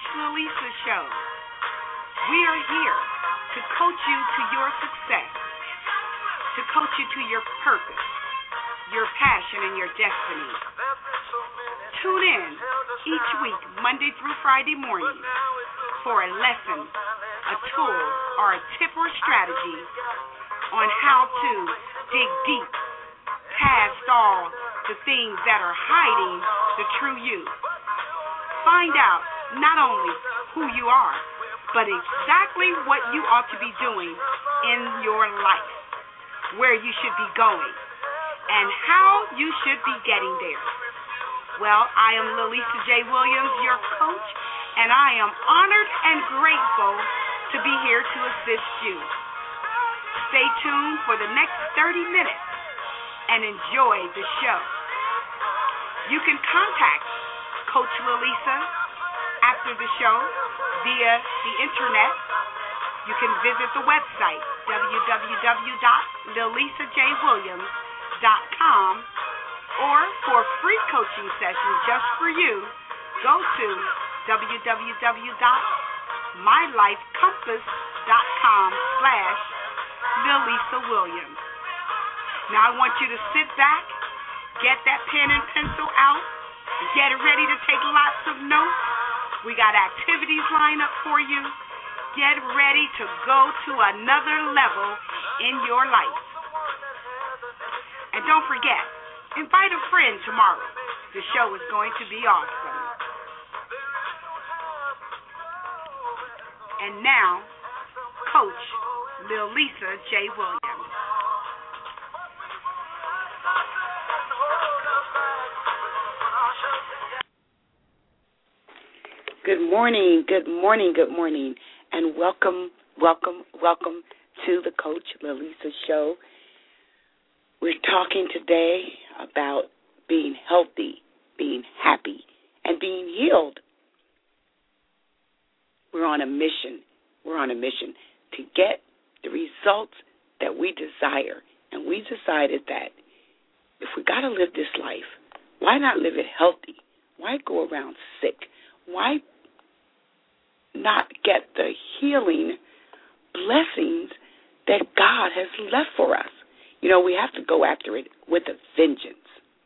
Coach Lalisa Show. We are here to coach you to your success, to coach you to your purpose, your passion, and your destiny. Tune in each week, Monday through Friday morning, for a lesson, a tool, or a tip or strategy on how to dig deep past all the things that are hiding the true you. Find out not only who you are, but exactly what you ought to be doing in your life, where you should be going, and how you should be getting there. Well, I am Lalisa J. Williams, your coach, and I am honored and grateful to be here to assist you. Stay tuned for the next 30 minutes and enjoy the show. You can contact Coach Lalisa after the show via the internet. You can visit the website, www.lalisajwilliams.com, or for free coaching sessions just for you, go to www.mylifecompass.com/Lalisa Williams. Now I want you to sit back, get that pen and pencil out, get ready to take lots of notes. We got activities lined up for you. Get ready to go to another level in your life. And don't forget, invite a friend tomorrow. The show is going to be awesome. And now, Coach Lalisa J. Williams. Good morning, good morning, good morning, and welcome to the Coach Lalisa Show. We're talking today about being healthy, being happy, and being healed. We're on a mission. We're on a mission to get the results that we desire. And we decided that if we got to live this life, why not live it healthy? Why go around sick? Why not get the healing blessings that God has left for us? You know, we have to go after it with a vengeance.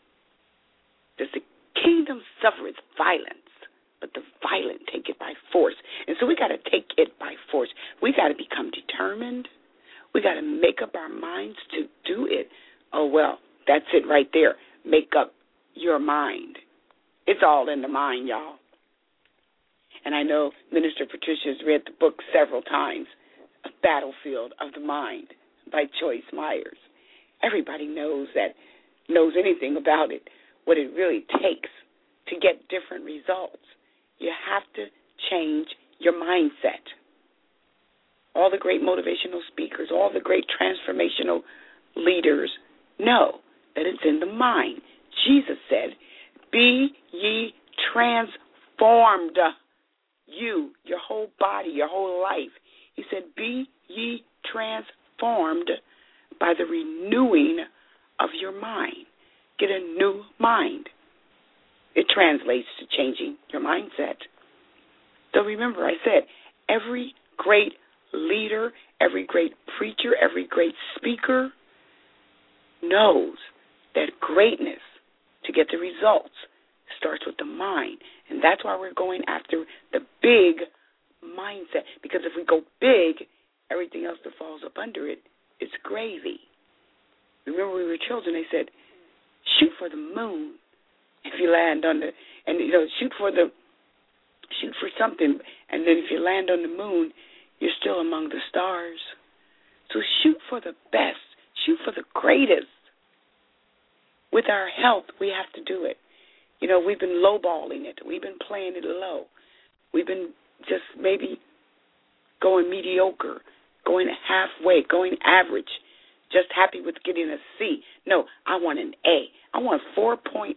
Does the kingdom suffer its violence, but the violent take it by force. And so we got to take it by force. We got to become determined. We got to make up our minds to do it. Oh, well, that's it right there. Make up your mind. It's all in the mind, y'all. And I know Minister Patricia has read the book several times, A Battlefield of the Mind by Joyce Myers. Everybody knows anything about it, what it really takes to get different results. You have to change your mindset. All the great motivational speakers, all the great transformational leaders know that it's in the mind. Jesus said, "Be ye transformed." You, your whole body, your whole life. He said, "Be ye transformed by the renewing of your mind." Get a new mind. It translates to changing your mindset. So remember, I said, every great leader, every great preacher, every great speaker knows that greatness, to get the results, starts with the mind. And that's why we're going after the big mindset. Because if we go big, everything else that falls up under it is gravy. Remember when we were children, they said, shoot for the moon. If you land on the, and shoot for something, and then if you land on the moon, you're still among the stars. So shoot for the best. Shoot for the greatest. With our health, we have to do it. We've been lowballing it. We've been playing it low. We've been just maybe going mediocre, going halfway, going average, just happy with getting a C. No, I want an A. I want 4.0.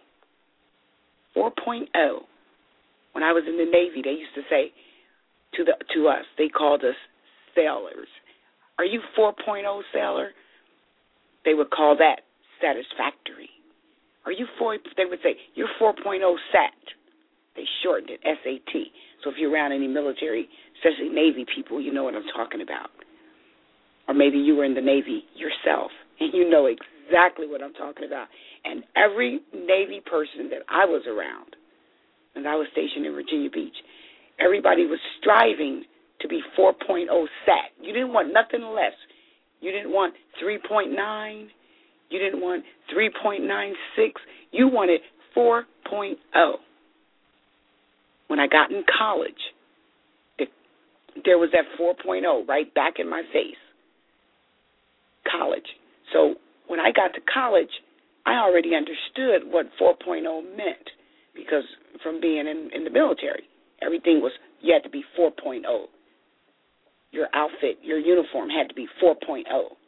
4.0. When I was in the Navy, they used to say to us, they called us sailors. Are you 4.0 sailor? They would call that satisfactory. Are you 4? They would say, you're 4.0 sat. They shortened it, SAT. So if you're around any military, especially Navy people, you know what I'm talking about. Or maybe you were in the Navy yourself, and you know exactly what I'm talking about. And every Navy person that I was around, and I was stationed in Virginia Beach, everybody was striving to be 4.0 SAT. You didn't want nothing less. You didn't want 3.9. You didn't want 3.96. You wanted 4.0. When I got in college, there was that 4.0 right back in my face. College. So when I got to college, I already understood what 4.0 meant, because from being in the military, everything was, you had to be 4.0. Your outfit, your uniform had to be 4.0.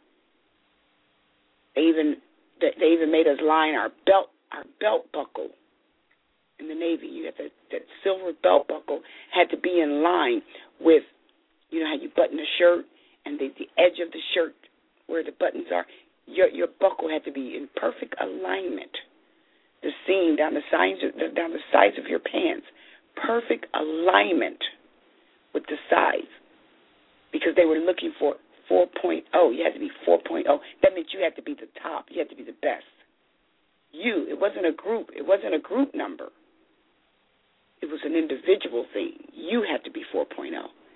They even made us line our belt buckle. In the Navy, you had that silver belt buckle had to be in line with, you know how you button a shirt and the edge of the shirt where the buttons are, your buckle had to be in perfect alignment. The seam down the sides of your pants, perfect alignment with the sides, because they were looking for 4.0. You had to be 4.0. That meant you had to be the top. You had to be the best. It wasn't a group. It wasn't a group number. It was an individual thing. You had to be 4.0.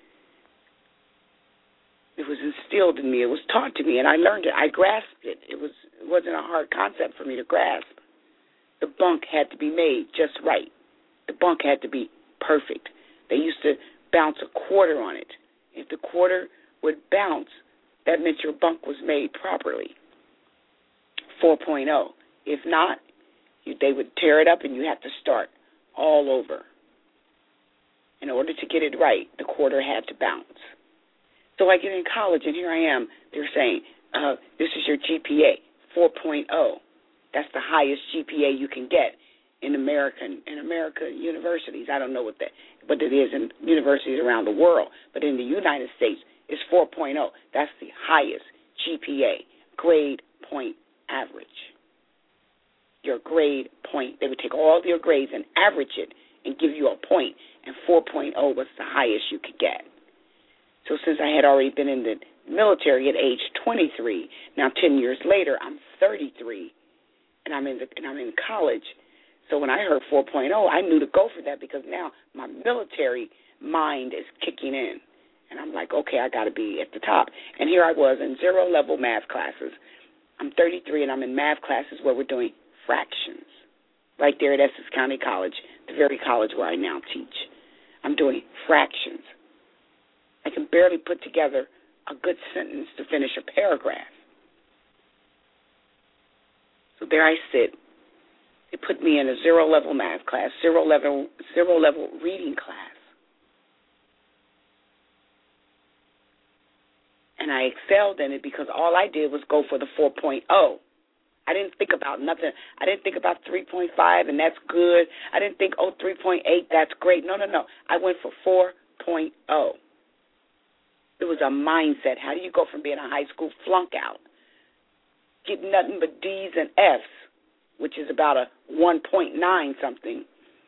It was instilled in me. It was taught to me, and I learned it. I grasped it. It wasn't a hard concept for me to grasp. The bunk had to be made just right. The bunk had to be perfect. They used to bounce a quarter on it. If the quarter would bounce, that meant your bunk was made properly. 4.0. If not, they would tear it up and you have to start all over. In order to get it right, the quarter had to bounce. So I get in college, and here I am. They're saying, this is your GPA, 4.0. That's the highest GPA you can get in American universities. I don't know what it is in universities around the world, but in the United States, it's 4.0. That's the highest GPA, grade point average. Your grade point, they would take all of your grades and average it and give you a point, and 4.0 was the highest you could get. So since I had already been in the military at age 23, now 10 years later, I'm 33, and I'm in college. So when I heard 4.0, I knew to go for that, because now my military mind is kicking in. And I'm like, okay, I got to be at the top. And here I was in zero-level math classes. I'm 33, and I'm in math classes where we're doing fractions, right there at Essex County College, the very college where I now teach. I'm doing fractions. I can barely put together a good sentence to finish a paragraph. So there I sit. They put me in a zero-level math class, zero-level reading class. And I excelled in it because all I did was go for the 4.0. I didn't think about nothing. I didn't think about 3.5, and that's good. I didn't think, 3.8, that's great. No. I went for 4.0. It was a mindset. How do you go from being a high school flunk out, getting nothing but D's and F's, which is about a 1.9 something.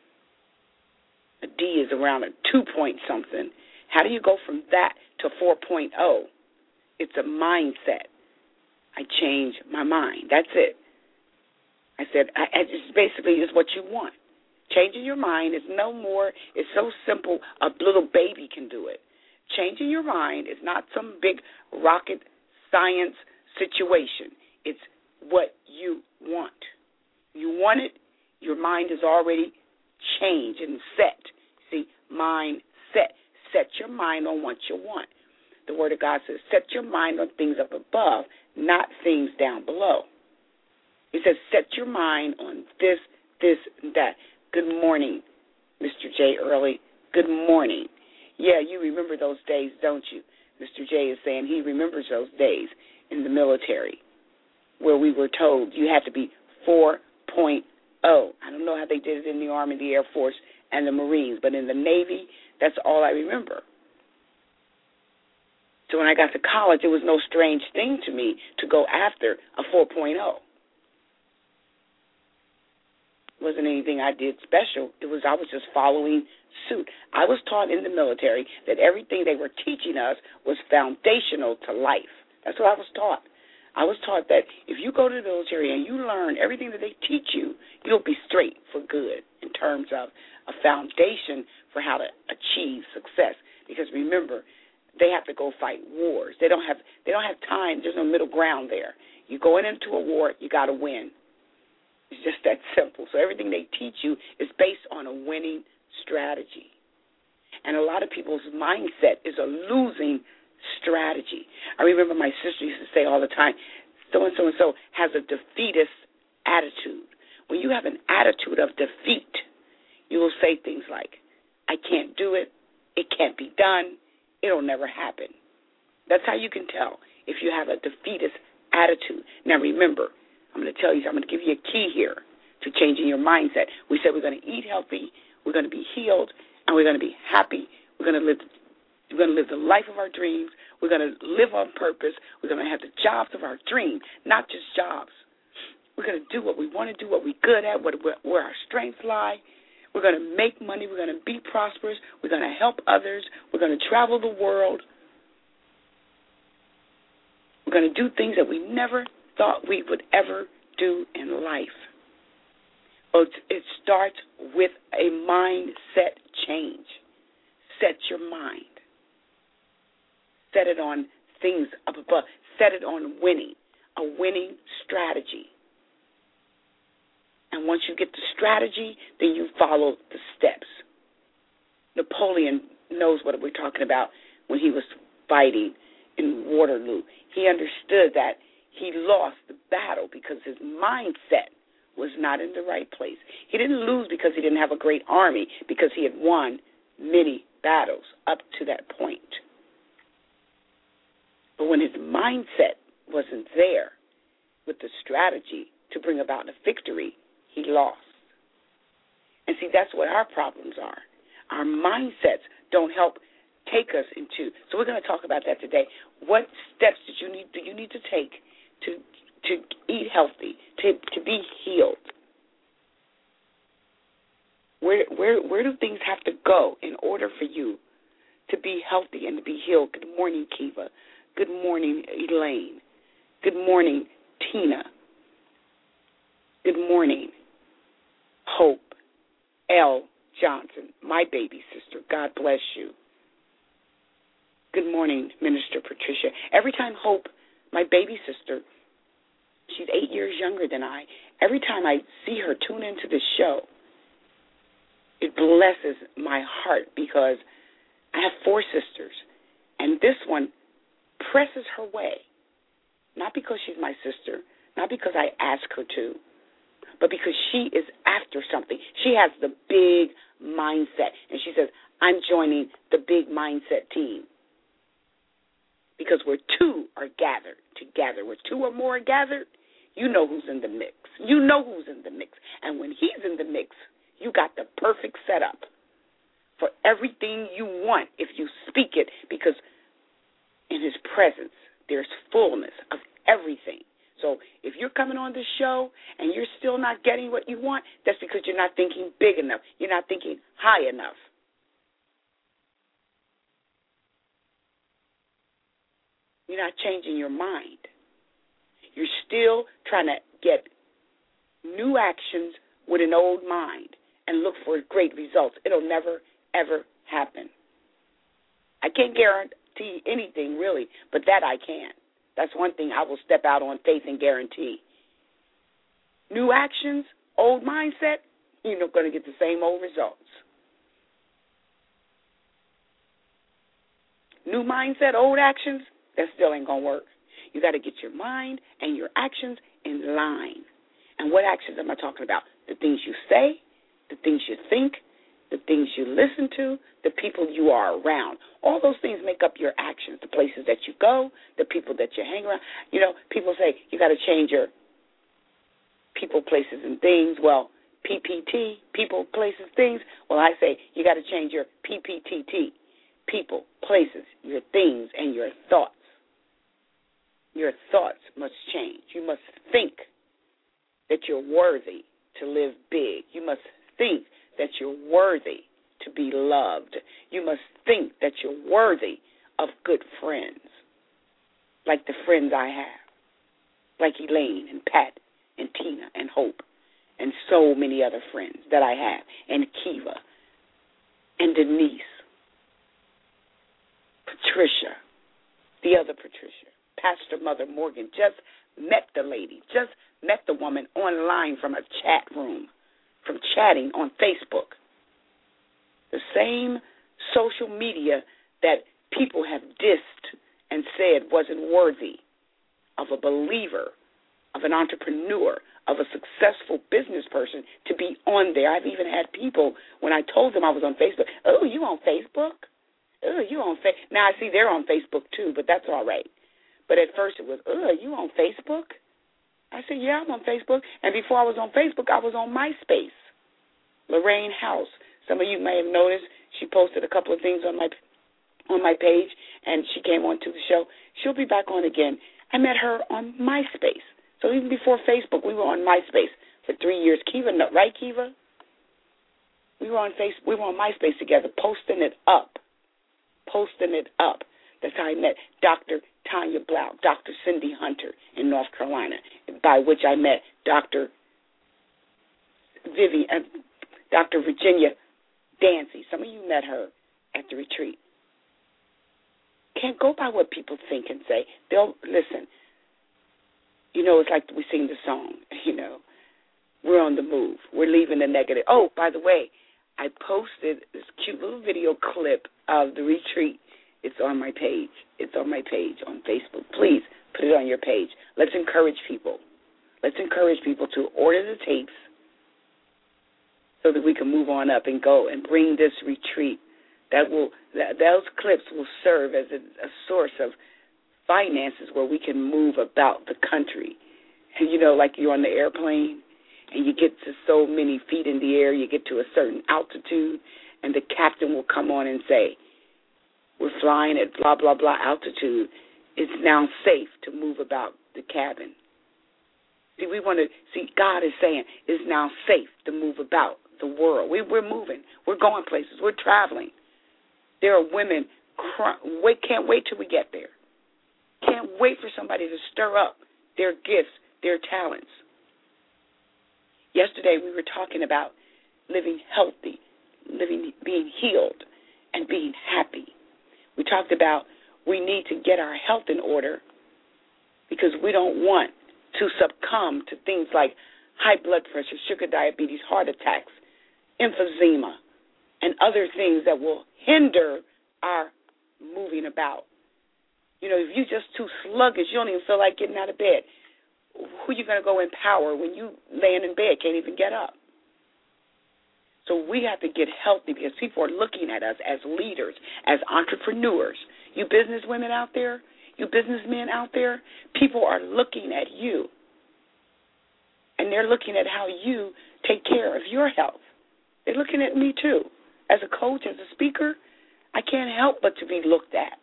A D is around a 2 point something. How do you go from that to 4.0? It's a mindset. I changed my mind. That's it. I said, it's basically is what you want. Changing your mind is no more. It's so simple. A little baby can do it. Changing your mind is not some big rocket science situation. It's what you want. You want it, your mind is already changed and set. See, mind set. Set your mind on what you want. The Word of God says, set your mind on things up above, not things down below. It says, set your mind on this, and that. Good morning, Mr. J. Early. Good morning. Yeah, you remember those days, don't you? Mr. J is saying he remembers those days in the military where we were told you had to be 4.0. I don't know how they did it in the Army, the Air Force, and the Marines, but in the Navy, that's all I remember. So when I got to college, it was no strange thing to me to go after a 4.0. wasn't anything I did special. I was just following suit. I was taught in the military that everything they were teaching us was foundational to life. That's what I was taught. I was taught that if you go to the military and you learn everything that they teach you, you'll be straight for good in terms of a foundation for how to achieve success. Because remember, they have to go fight wars. They don't have time. There's no middle ground there. You going into a war, you got to win. It's just that simple. So everything they teach you is based on a winning strategy. And a lot of people's mindset is a losing strategy. I remember my sister used to say all the time, so-and-so and so has a defeatist attitude. When you have an attitude of defeat, you will say things like, I can't do it, it can't be done, it'll never happen. That's how you can tell if you have a defeatist attitude. Now remember, I'm going to give you a key here to changing your mindset. We said we're going to eat healthy, we're going to be healed, and we're going to be happy. We're going to live the life of our dreams. We're going to live on purpose. We're going to have the jobs of our dream, not just jobs. We're going to do what we want to do, what we're good at, where our strengths lie. We're going to make money. We're going to be prosperous. We're going to help others. We're going to travel the world. We're going to do things that we never thought we would ever do in life. But it starts with a mindset change. Set your mind. Set it on things up above. Set it on winning, a winning strategy. And once you get the strategy, then you follow the steps. Napoleon knows what we're talking about when he was fighting in Waterloo. He understood that he lost the battle because his mindset was not in the right place. He didn't lose because he didn't have a great army, because he had won many battles up to that point. But when his mindset wasn't there with the strategy to bring about a victory, he lost. And see, that's what our problems are. Our mindsets don't help take us into. So we're going to talk about that today. What steps do you need to take to eat healthy, to be healed? Where do things have to go in order for you to be healthy and to be healed? Good morning, Kiva. Good morning, Elaine. Good morning, Tina. Good morning, Hope L. Johnson, my baby sister. God bless you. Good morning, Minister Patricia. Every time Hope, my baby sister, she's 8 years younger than I, every time I see her tune into this show, it blesses my heart because I have 4 sisters, and this one presses her way, not because she's my sister, not because I ask her to, but because she is after something. She has the big mindset, and she says, I'm joining the big mindset team. Because where 2 are gathered together, where 2 or more are gathered, you know who's in the mix. You know who's in the mix. And when he's in the mix, you got the perfect setup for everything you want if you speak it, because in his presence there's fullness of everything. So if you're coming on this show and you're still not getting what you want, that's because you're not thinking big enough. You're not thinking high enough. You're not changing your mind. You're still trying to get new actions with an old mind and look for great results. It'll never, ever happen. I can't guarantee anything, really, but that I can. That's one thing I will step out on faith and guarantee. New actions, old mindset, you're not going to get the same old results. New mindset, old actions, that still ain't going to work. You got to get your mind and your actions in line. And what actions am I talking about? The things you say, the things you think, the things you listen to, the people you are around. All those things make up your actions, the places that you go, the people that you hang around. You know, people say you got to change your people, places, and things. Well, PPT, people, places, things. Well, I say you got to change your PPTT, people, places, your things, and your thoughts. Your thoughts must change. You must think that you're worthy to live big. You must think that you're worthy to be loved. You must think that you're worthy of good friends, like the friends I have, like Elaine and Pat and Tina and Hope and so many other friends that I have, and Kiva and Denise, Patricia, the other Patricia, Pastor Mother Morgan. Just met the lady, just met the woman online from a chat room, from chatting on Facebook. The same social media that people have dissed and said wasn't worthy of a believer, of an entrepreneur, of a successful business person to be on there. I've even had people, when I told them I was on Facebook, oh, you on Facebook? Oh, you on Facebook? Now, I see they're on Facebook too, but that's all right. But at first it was, oh, you on Facebook? I said, yeah, I'm on Facebook. And before I was on Facebook, I was on MySpace. Lorraine House. Some of you may have noticed she posted a couple of things on my page, and she came on to the show. She'll be back on again. I met her on MySpace. So even before Facebook, we were on MySpace for 3 years. Kiva, right, Kiva? We were on Facebook. We were on MySpace together, posting it up. That's how I met Dr. Tanya Blau, Dr. Cindy Hunter in North Carolina, by which I met Dr. Virginia Dancy. Some of you met her at the retreat. Can't go by what people think and say. They'll listen. You know, it's like we sing the song, We're on the move. We're leaving the negative. Oh, by the way, I posted this cute little video clip of the retreat. It's on my page. It's on my page on Facebook. Please put it on your page. Let's encourage people. Let's encourage people to order the tapes so that we can move on up and go and bring this retreat. Those clips will serve as a source of finances where we can move about the country. And, like you're on the airplane and you get to so many feet in the air, you get to a certain altitude, and the captain will come on and say, we're flying at blah, blah, blah altitude. It's now safe to move about the cabin. God is saying it's now safe to move about the world. We're moving. We're going places. We're traveling. There are women can't wait till we get there. Can't wait for somebody to stir up their gifts, their talents. Yesterday we were talking about living healthy, being healed, and being happy. We talked about we need to get our health in order because we don't want to succumb to things like high blood pressure, sugar diabetes, heart attacks, emphysema, and other things that will hinder our moving about. If you're just too sluggish, you don't even feel like getting out of bed. Who are you going to go empower when you laying in bed, can't even get up? So we have to get healthy because people are looking at us as leaders, as entrepreneurs. You businesswomen out there, you businessmen out there, people are looking at you. And they're looking at how you take care of your health. They're looking at me too. As a coach, as a speaker, I can't help but to be looked at.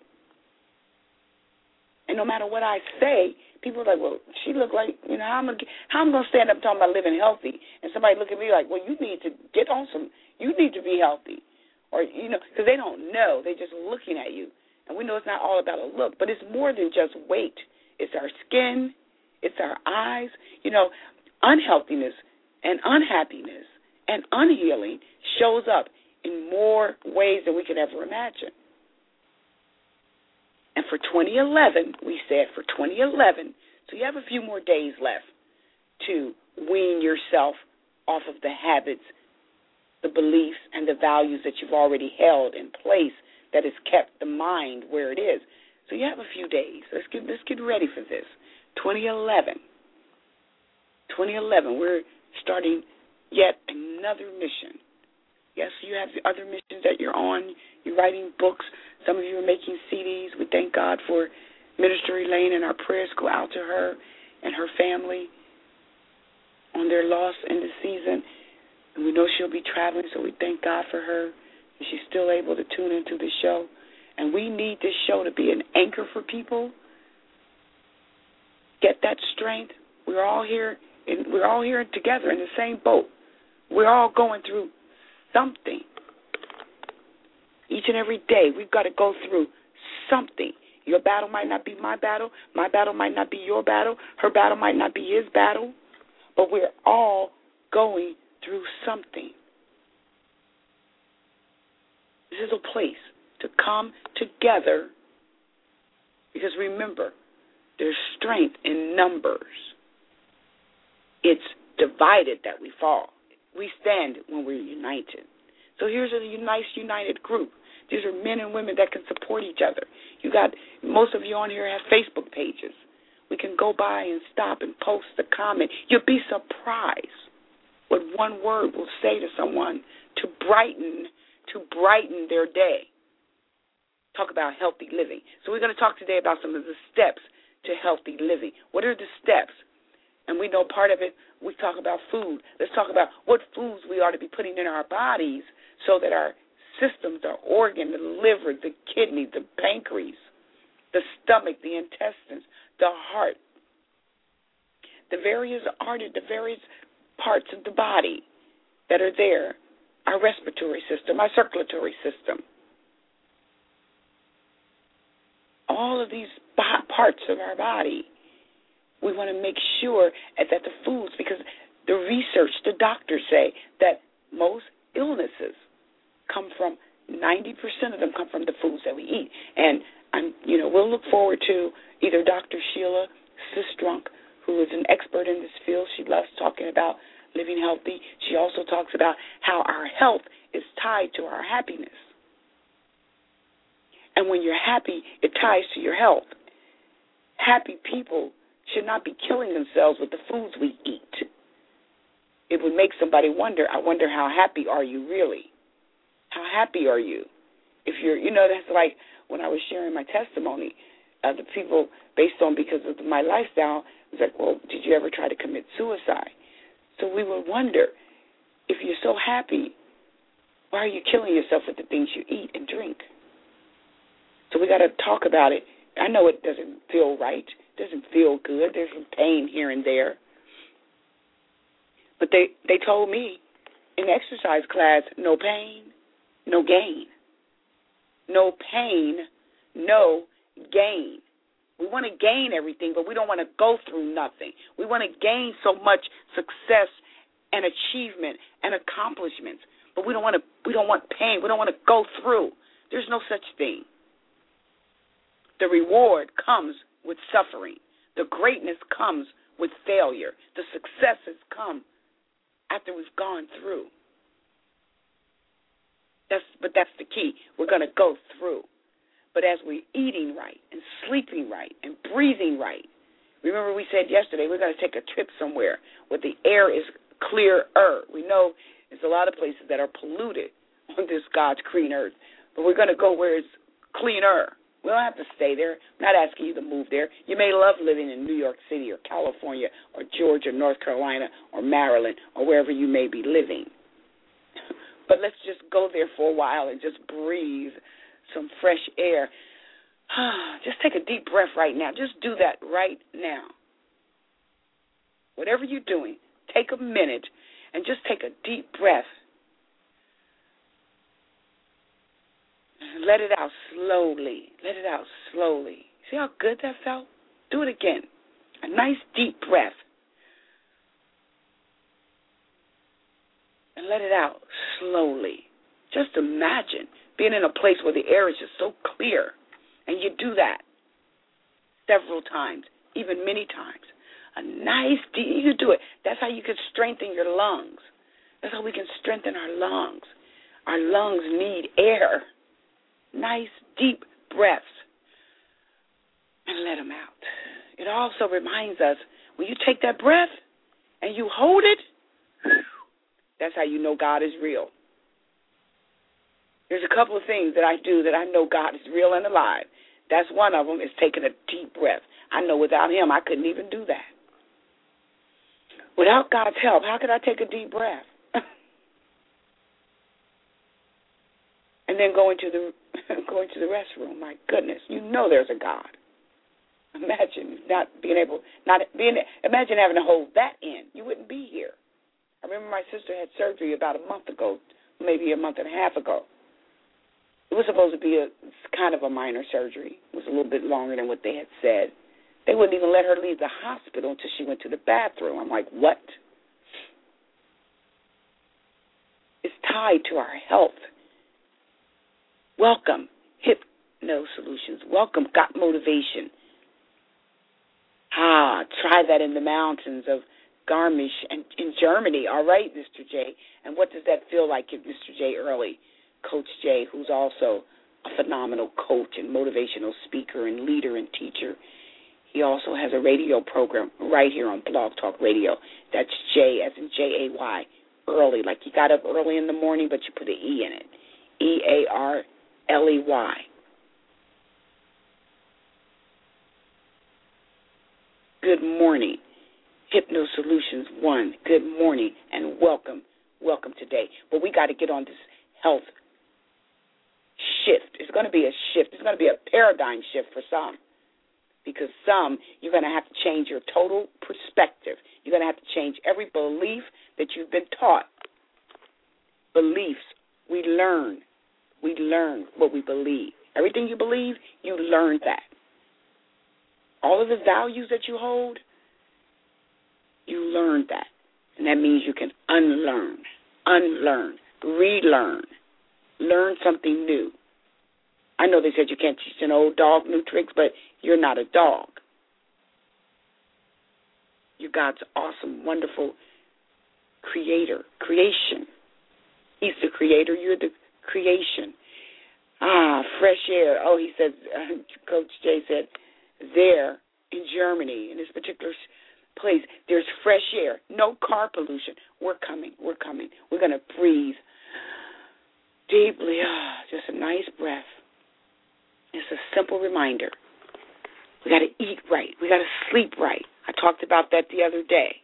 And no matter what I say, people are like, well, she look like, how am I going to stand up talking about living healthy? And somebody look at me like, well, you need to get on you need to be healthy. Or, because they don't know. They're just looking at you. And we know it's not all about a look, but it's more than just weight. It's our skin. It's our eyes. Unhealthiness and unhappiness and unhealing shows up in more ways than we could ever imagine. And for 2011, we said for 2011, so you have a few more days left to wean yourself off of the habits, the beliefs, and the values that you've already held in place that has kept the mind where it is. So you have a few days. Let's get ready for this. 2011, we're starting yet another mission. Yes, you have the other missions that you're on. You're writing books. Some of you are making CDs. We thank God for Minister Elaine, and our prayers go out to her and her family on their loss in the season. And we know she'll be traveling, so we thank God for her. And she's still able to tune into the show. And we need this show to be an anchor for people. Get that strength. We're all here And we're all here together in the same boat. We're all going through something. Each and every day, we've got to go through something. Your battle might not be my battle. My battle might not be your battle. Her battle might not be his battle. But we're all going through something. This is a place to come together because remember, there's strength in numbers. It's divided that we fall. We stand when we're united. So here's a nice united group. These are men and women that can support each other. You got, most of you on here have Facebook pages. We can go by and stop and post a comment. You'll be surprised what one word will say to someone to brighten their day. Talk about healthy living. So we're going to talk today about some of the steps to healthy living. What are the steps? And we know part of it, we talk about food. Let's talk about what foods we ought to be putting in our bodies so that our systems, our organ, the liver, the kidney, the pancreas, the stomach, the intestines, the heart, the various parts of the body that are there, our respiratory system, our circulatory system. All of these parts of our body, we want to make sure that the foods, because the research, the doctors say that most illnesses come from, 90% of them come from the foods that we eat. And we'll look forward to either Dr. Sheila Sistrunk, who is an expert in this field. She loves talking about living healthy. She also talks about how our health is tied to our happiness. And when you're happy, it ties to your health. Happy people should not be killing themselves with the foods we eat. It would make somebody wonder, I wonder how happy are you really? How happy are you? If you're, that's like when I was sharing my testimony, the people, based on because of my lifestyle, was like, well, did you ever try to commit suicide? So we would wonder, if you're so happy, why are you killing yourself with the things you eat and drink? So we got to talk about it. I know it doesn't feel right, doesn't feel good. There's some pain here and there. But they told me in exercise class, no pain, no gain. No pain, no gain. We want to gain everything, but we don't want to go through nothing. We want to gain so much success and achievement and accomplishments, but we don't want pain. We don't want to go through. There's no such thing. The reward comes with suffering. The greatness comes with failure. The successes come after we've gone through. But that's the key. We're going to go through. But as we're eating right and sleeping right and breathing right, remember we said yesterday we're going to take a trip somewhere where the air is clearer. We know there's a lot of places that are polluted on this God's green earth, but we're going to go where it's cleaner. We don't have to stay there. I'm not asking you to move there. You may love living in New York City or California or Georgia, North Carolina or Maryland or wherever you may be living. But let's just go there for a while and just breathe some fresh air. Just take a deep breath right now. Just do that right now. Whatever you're doing, take a minute and just take a deep breath. Let it out slowly. Let it out slowly. See how good that felt? Do it again. A nice deep breath. And let it out slowly. Just imagine being in a place where the air is just so clear. And you do that several times, even many times. A nice deep, you do it. That's how you can strengthen your lungs. That's how we can strengthen our lungs. Our lungs need air. Nice deep breaths. And let them out. It also reminds us, when you take that breath and you hold it, that's how you know God is real. There's a couple of things that I do that I know God is real and alive. That's one of them, is taking a deep breath. I know without him I couldn't even do that. Without God's help, how could I take a deep breath? And then go into the restroom. My goodness, you know there's a God. Imagine imagine having to hold that in. You wouldn't be here. I remember my sister had surgery about a month ago, maybe a month and a half ago. It was supposed to be kind of a minor surgery. It was a little bit longer than what they had said. They wouldn't even let her leave the hospital until she went to the bathroom. I'm like, what? It's tied to our health. Welcome, Hypno Solutions. Welcome, Got Motivation. Try that in the mountains of Garmisch and in Germany. All right, Mr. J. And what does that feel like, Mr. J. Early? Coach J, who's also a phenomenal coach and motivational speaker and leader and teacher. He also has a radio program right here on Blog Talk Radio. That's J as in Jay, Early, like you got up early in the morning, but you put an E in it. EARLEY. Good morning. Hypno Solutions 1. Good morning and welcome. Welcome today. Well, we got to get on this health shift. It's going to be a shift. It's going to be a paradigm shift for some. Because some, you're going to have to change your total perspective. You're going to have to change every belief that you've been taught. Beliefs, we learn what we believe. Everything you believe, you learn that. All of the values that you hold, you learn that. And that means you can unlearn, relearn, learn something new. I know they said you can't teach an old dog new tricks, but you're not a dog. You're God's awesome, wonderful creation. He's the creator. You're the creation. Fresh air. Oh, he said, Coach Jay said, there in Germany, in this particular place, there's fresh air, no car pollution. We're coming. We're going to breathe deeply. Just a nice breath. It's a simple reminder. We got to eat right. We got to sleep right. I talked about that the other day.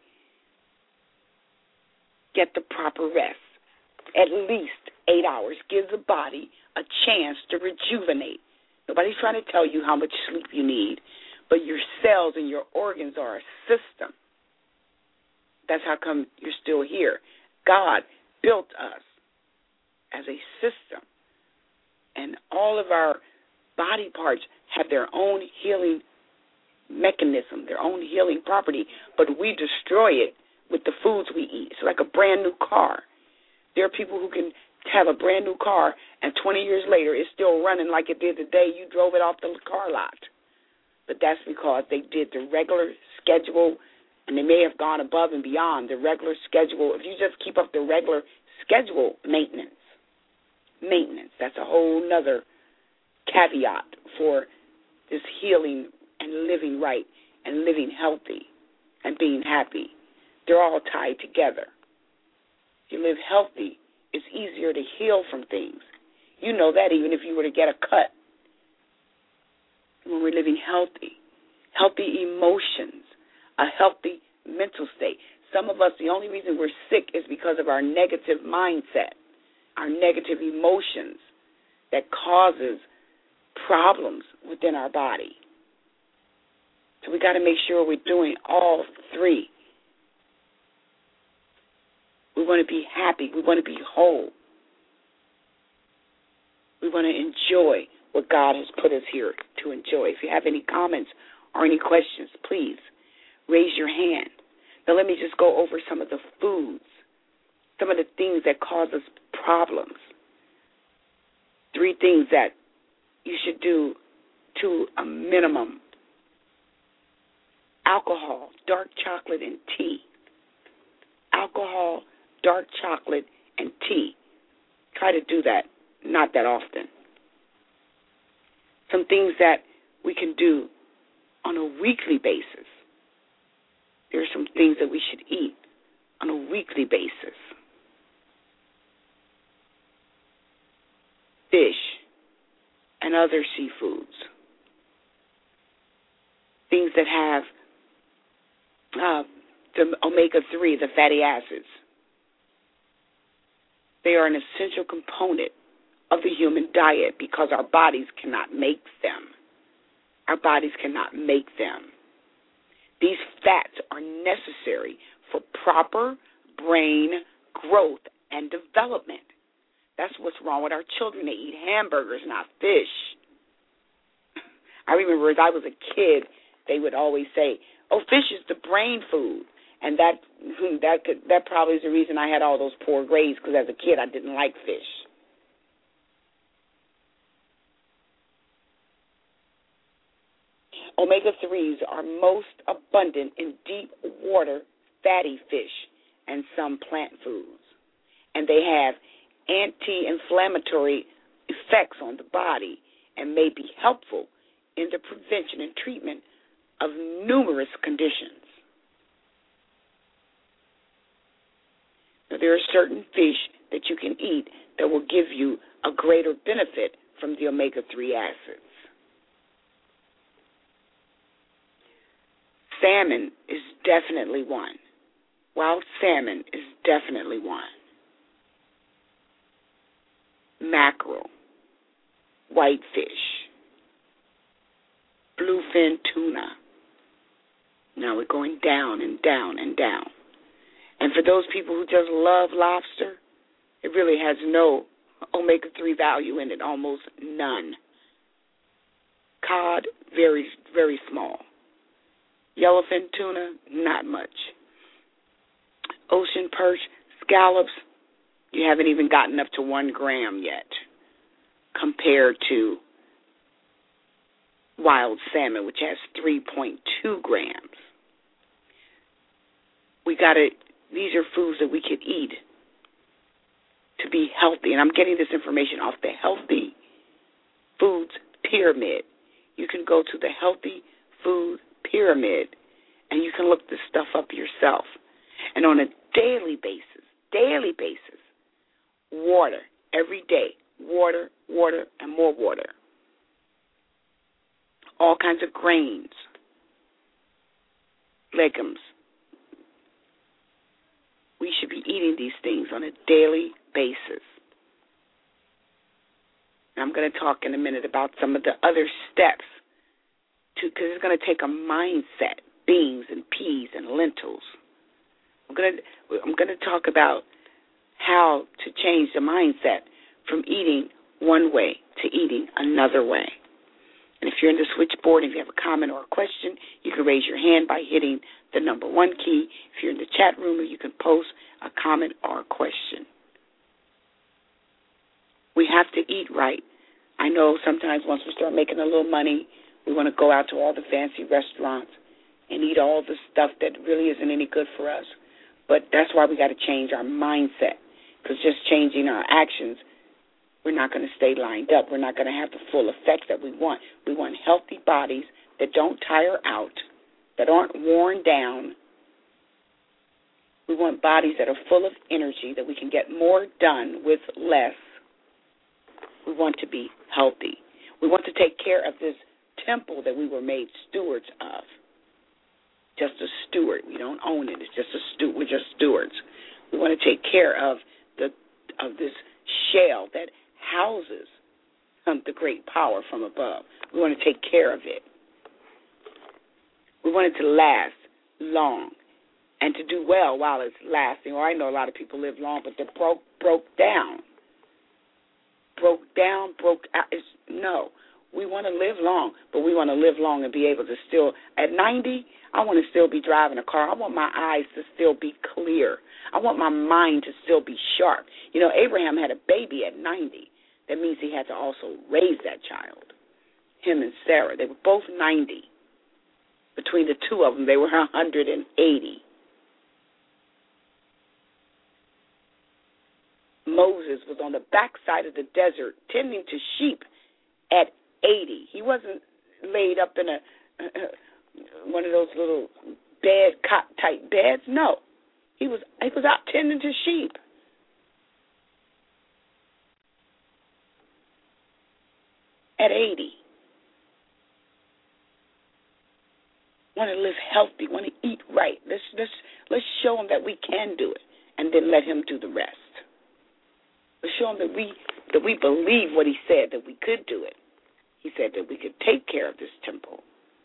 Get the proper rest. At least 8 hours. Give the body a chance to rejuvenate. Nobody's trying to tell you how much sleep you need, but your cells and your organs are a system. That's how come you're still here. God built us as a system, and all of our body parts have their own healing mechanism, their own healing property, but we destroy it with the foods we eat. It's like a brand new car. There are people who can have a brand new car, and 20 years later it's still running like it did the day you drove it off the car lot. But that's because they did the regular schedule, and they may have gone above and beyond the regular schedule. If you just keep up the regular schedule maintenance, that's a whole nother caveat for this healing and living right and living healthy and being happy. They're all tied together. If you live healthy, it's easier to heal from things. You know that even if you were to get a cut. When we're living healthy emotions, a healthy mental state. Some of us, the only reason we're sick is because of our negative mindset, our negative emotions that causes problems within our body. So we got to make sure we're doing all three. We want to be happy. We want to be whole. We want to enjoy what God has put us here to enjoy. If you have any comments or any questions, please raise your hand. Now let me just go over some of the foods, some of the things that cause us problems. 3 things that you should do to a minimum. Alcohol, dark chocolate, and tea. Alcohol, dark chocolate, and tea. Try to do that, not that often. Some things that we can do on a weekly basis. There are some things that we should eat on a weekly basis. Fish and other seafoods. Things that have the omega-3, the fatty acids. They are an essential component of the human diet because our bodies cannot make them. Our bodies cannot make them. These fats are necessary for proper brain growth and development. That's what's wrong with our children. They eat hamburgers, not fish. I remember as I was a kid, they would always say, "Oh, fish is the brain food," and that probably is the reason I had all those poor grades, because as a kid I didn't like fish. Omega-3s are most abundant in deep water fatty fish and some plant foods, and they have anti-inflammatory effects on the body and may be helpful in the prevention and treatment of numerous conditions. Now, there are certain fish that you can eat that will give you a greater benefit from the omega-3 acids. Salmon is definitely one. Wild salmon is definitely one. Mackerel, whitefish, bluefin tuna. Now we're going down and down and down. And for those people who just love lobster, it really has no omega-3 value in it, almost none. Cod, very, very small. Yellowfin tuna, not much. Ocean perch, scallops, you haven't even gotten up to 1 gram yet compared to wild salmon, which has 3.2 grams. These are foods that we could eat to be healthy. And I'm getting this information off the Healthy Foods Pyramid. You can go to the Healthy Food Pyramid and you can look this stuff up yourself. And on a daily basis, water, every day, water, and more water. All kinds of grains, legumes. We should be eating these things on a daily basis. And I'm going to talk in a minute about some of the other steps, because it's going to take a mindset, beans and peas and lentils. I'm going to talk about how to change the mindset from eating one way to eating another way. And if you're in the switchboard, if you have a comment or a question, you can raise your hand by hitting the number 1 key. If you're in the chat room, you can post a comment or a question. We have to eat right. I know sometimes once we start making a little money, we want to go out to all the fancy restaurants and eat all the stuff that really isn't any good for us. But that's why we got to change our mindset, because just changing our actions, we're not going to stay lined up. We're not going to have the full effect that we want. We want healthy bodies that don't tire out, that aren't worn down. We want bodies that are full of energy, that we can get more done with less. We want to be healthy. We want to take care of this temple that we were made stewards of. Just a steward. We don't own it. It's just a steward. We're just stewards. We want to take care of this shell that houses the great power from above. We want to take care of it. We want it to last long and to do well while it's lasting. Or I know a lot of people live long, but they're broke down. Broke out. No. We want to live long, but we want to live long and be able to still, at 90, I want to still be driving a car. I want my eyes to still be clear. I want my mind to still be sharp. You know, Abraham had a baby at 90. That means he had to also raise that child, him and Sarah. They were both 90. Between the two of them, they were 180. Moses was on the backside of the desert tending to sheep at 80. He wasn't laid up in one of those little cot-type beds. No, he was out tending to sheep. At 80. Want to live healthy, want to eat right. Let's show him that we can do it, and then let him do the rest. Let's show him that we believe what he said, that we could do it. He said that we could take care of this temple.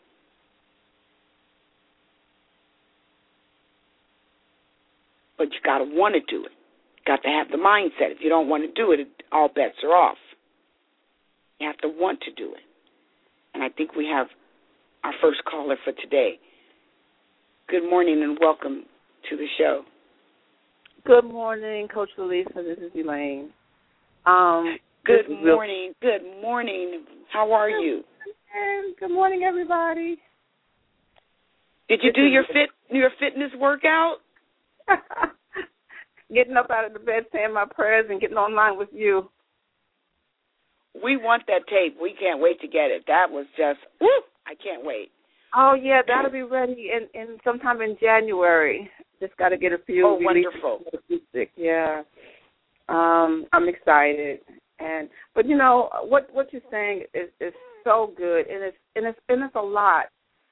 But you got to want to do it. Got to have the mindset. If you don't want to do it, all bets are off. You have to want to do it. And I think we have our first caller for today. Good morning and welcome to the show. Good morning, Coach Felisa. This is Elaine. Good morning. Good morning. How are you? And good morning, everybody. Did you do your fitness workout? Getting up out of the bed, saying my prayers, and getting online with you. We want that tape. We can't wait to get it. That was just, woo, I can't wait. Oh, yeah, that'll be ready in sometime in January. Just got to get a few. Oh, wonderful. Yeah. I'm excited. But you know, what you're saying is so good, and it's a lot.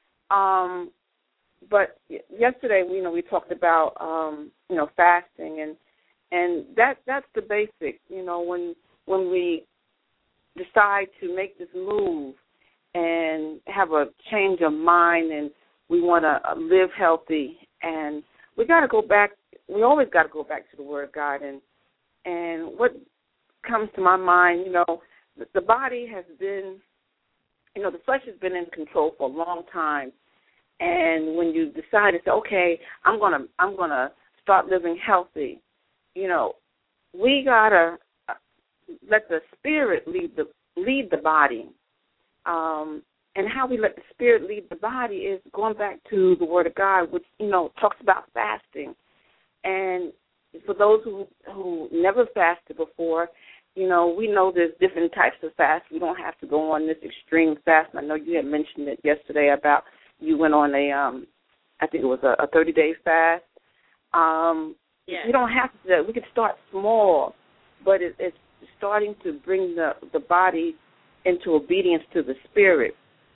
But yesterday, we talked about fasting, and that's the basic. When we decide to make this move and have a change of mind, and we want to live healthy, and we got to go back. We always got to go back to the Word of God, and what comes to my mind, the body has been, the flesh has been in control for a long time. And when you decide to say, okay, I'm gonna start living healthy, we gotta let the Spirit lead the body. And how we let the Spirit lead the body is going back to the Word of God, which talks about fasting. And for those who never fasted before, we know there's different types of fast. We don't have to go on this extreme fast. I know you had mentioned it yesterday about you went on I think it was a 30-day fast. Yeah. You don't have to. We could start small, but it's starting to bring the body into obedience to the Spirit.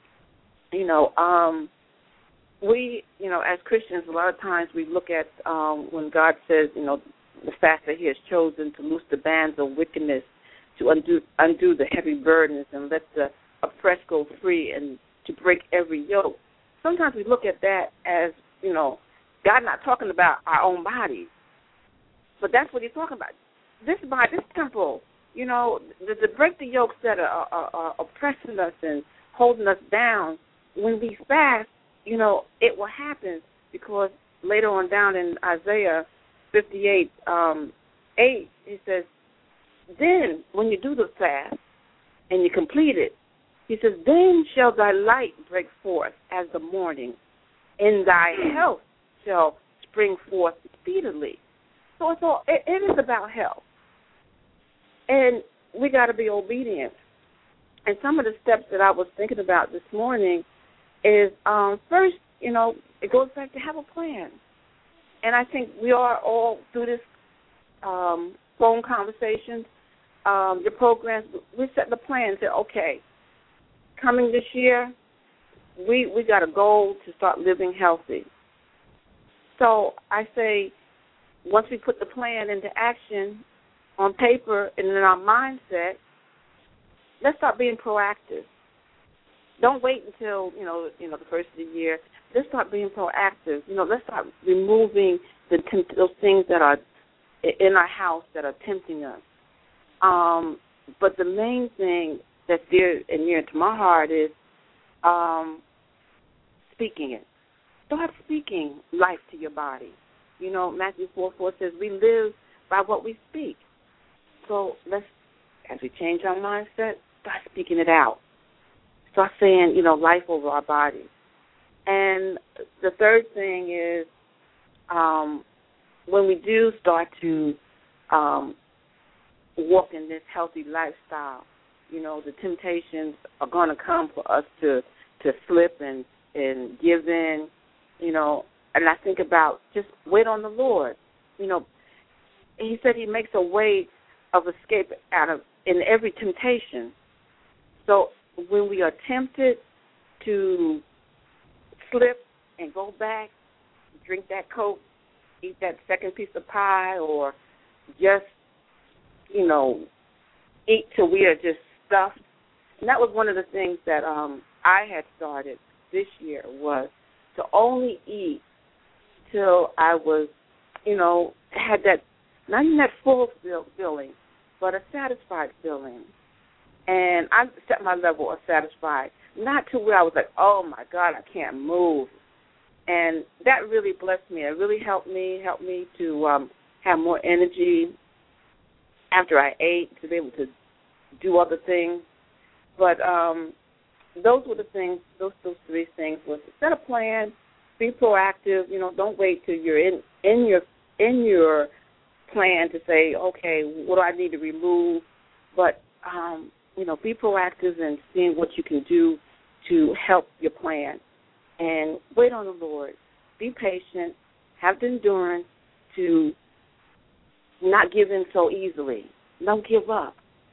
We, as Christians, a lot of times we look at when God says, the fast that He has chosen to loose the bands of wickedness, to undo the heavy burdens and let the oppressed go free, and to break every yoke. Sometimes we look at that as, God not talking about our own bodies, but that's what He's talking about. This body, this temple, to break the yokes that are oppressing us and holding us down. When we fast, it will happen, because later on down in Isaiah 58, 8, He says, then when you do the fast and you complete it, He says, then shall thy light break forth as the morning, and thy health shall spring forth speedily. So it is about health. And we got to be obedient. And some of the steps that I was thinking about this morning is, first, it goes back to have a plan. And I think we are all through this phone conversations, the programs, we set the plan and say, okay, coming this year, we got a goal to start living healthy. So I say, once we put the plan into action on paper and in our mindset, let's start being proactive. Don't wait until, the first of the year. Let's start being proactive. Let's start removing those things that are in our house that are tempting us. But the main thing that's dear and near to my heart is speaking it. Start speaking life to your body. Matthew 4:4 says we live by what we speak. So let's, as we change our mindset, start speaking it out. Start saying, life over our bodies. And the third thing is when we do start to walk in this healthy lifestyle, the temptations are going to come for us to slip and give in, and I think about just wait on the Lord. He said He makes a way of escape in every temptation. So when we are tempted to slip and go back, drink that Coke, eat that second piece of pie, or just, eat till we are just stuffed, And that was one of the things that I had started this year, was to only eat till I was, had that, not even that full feeling, but a satisfied feeling. And I set my level of satisfied, not to where I was like, oh, my God, I can't move. And that really blessed me. It really helped me to have more energy after I ate, to be able to do other things. But those were the things, those three things was to set a plan, be proactive, don't wait till you're in your plan to say, okay, what do I need to remove? But, be proactive and seeing what you can do to help your plan. And wait on the Lord. Be patient. Have the endurance to not give in so easily. Don't give up.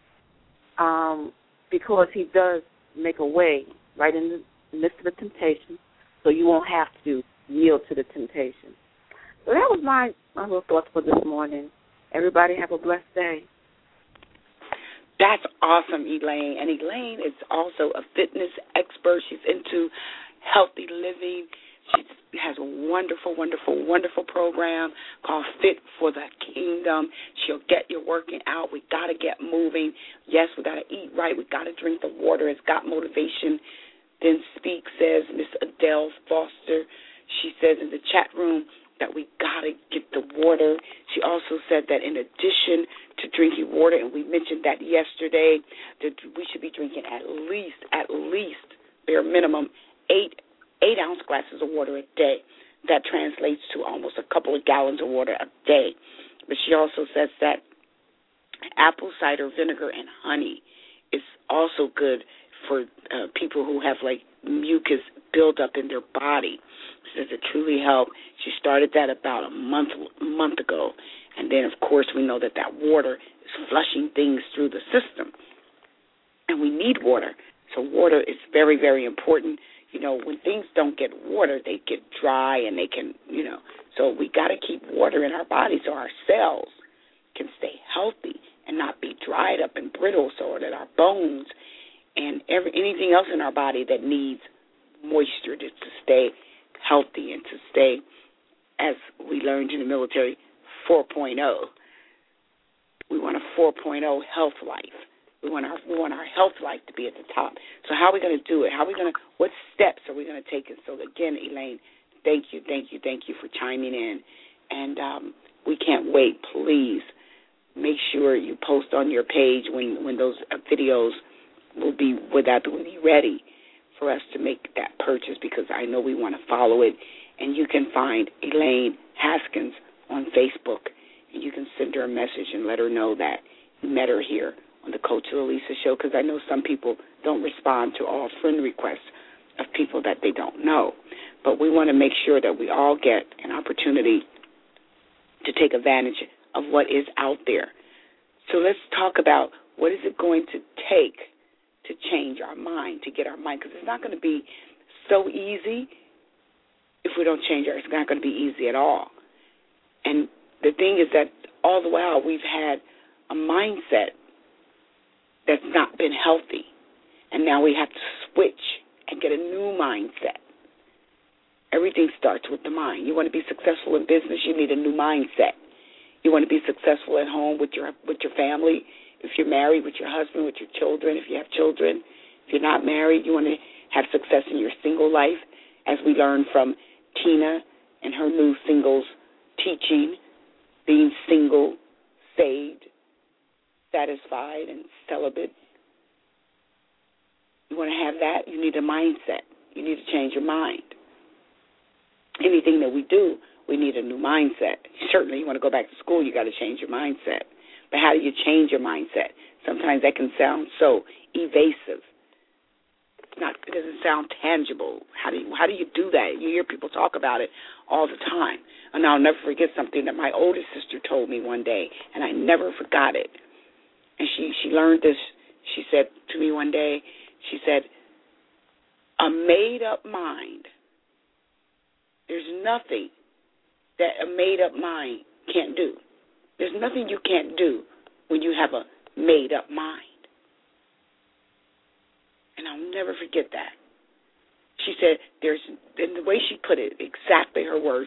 Because he does make a way right in the midst of the temptation, so you won't have to yield to the temptation. So that was my little thoughts for this morning. Everybody have a blessed day. That's awesome, Elaine. And Elaine is also a fitness expert. She's into healthy living. She has a wonderful, wonderful, wonderful program called Fit for the Kingdom. She'll get you working out. We got to get moving. Yes, we got to eat right. We got to drink the water. It's got motivation. Then Speak says, Miss Adele Foster, she says in the chat room that we got to get the water. She also said that in addition to drinking water, and we mentioned that yesterday, that we should be drinking at least, bare minimum, 8-ounce glasses of water a day. That translates to almost a couple of gallons of water a day. But she also says that apple cider vinegar and honey is also good for people who have, like, mucus buildup in their body. She says it truly helps. She started that about a month ago. And then, of course, we know that water is flushing things through the system. And we need water. So water is very, very important. When things don't get water, they get dry and they can, So we got to keep water in our body so our cells can stay healthy and not be dried up and brittle, so that our bones and anything else in our body that needs moisture to stay healthy and to stay, as we learned in the military, 4.0. We want a 4.0 health life. We want our health life to be at the top. So how are we going to do it? What steps are we going to take? And so, again, Elaine, thank you for chiming in. And we can't wait. Please make sure you post on your page when those videos will be ready for us to make that purchase, because I know we want to follow it. And you can find Elaine Haskins on Facebook, and you can send her a message and let her know that you met her here on the Coach Lisa Show, because I know some people don't respond to all friend requests of people that they don't know. But we want to make sure that we all get an opportunity to take advantage of what is out there. So let's talk about what is it going to take to change our mind, to get our mind, because it's not going to be so easy if we don't change it's not going to be easy at all. And the thing is that all the while we've had a mindset that's not been healthy, and now we have to switch and get a new mindset. Everything starts with the mind. You want to be successful in business, you need a new mindset. You want to be successful at home with your family, if you're married, with your husband, with your children, if you have children. If you're not married, you want to have success in your single life, as we learned from Tina and her new singles teaching, being single, saved, satisfied, and celibate. You want to have that? You need a mindset. You need to change your mind. Anything that we do, we need a new mindset. Certainly, you want to go back to school, you got to change your mindset. But how do you change your mindset? Sometimes that can sound so evasive. It doesn't sound tangible. How do you do that? You hear people talk about it all the time. And I'll never forget something that my oldest sister told me one day, and I never forgot it. And she learned this. She said to me one day, she said, a made-up mind, there's nothing that a made-up mind can't do. There's nothing you can't do when you have a made-up mind. And I'll never forget that. She said, and the way she put it, exactly her words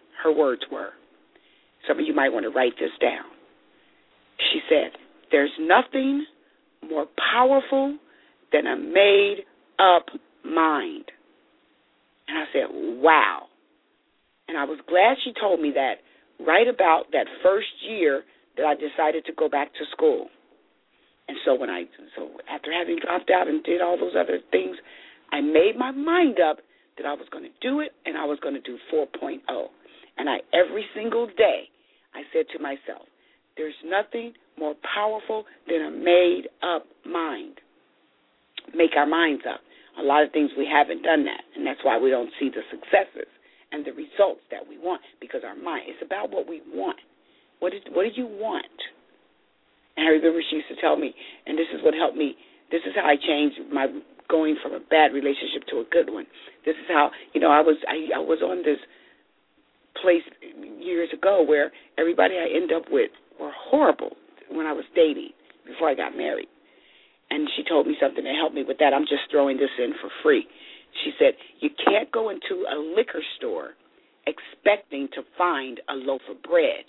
were. Some of you might want to write this down. She said, there's nothing more powerful than a made-up mind. And I said, wow. And I was glad she told me that right about that first year that I decided to go back to school. And so after having dropped out and did all those other things, I made my mind up that I was going to do it, and I was going to do 4.0. And every single day, I said to myself, there's nothing more powerful than a made-up mind. Make our minds up. A lot of things we haven't done that, and that's why we don't see the successes and the results that we want, because our mind, it's about what we want. What do you want? And I remember she used to tell me, and this is what helped me, this is how I changed my going from a bad relationship to a good one. This is how, I was on this place years ago where everybody I end up with were horrible when I was dating before I got married. And she told me something that helped me with that. I'm just throwing this in for free. She said, you can't go into a liquor store expecting to find a loaf of bread.